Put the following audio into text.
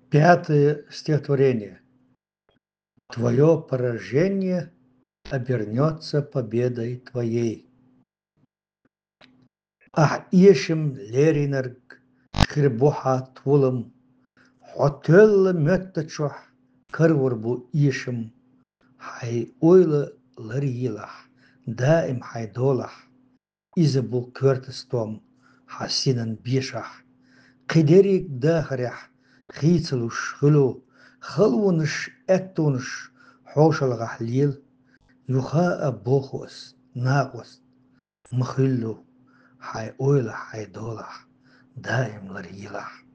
Пятое стихотворение. Твое поражение обернется победой твоей. Ах ишем леринерг хребоха твулым, хотелла меттачух кырвурбу ишем, хай ойла ларилах, دائم حيدولح إذا بو كورتستوم حسينا بيشح قدريك داخرح خيتلوش خلو خلونش اتونش حوش الغحليل يخاء بوخوس ناقوس مخلو حي اويلح حي دولح دائم لريلح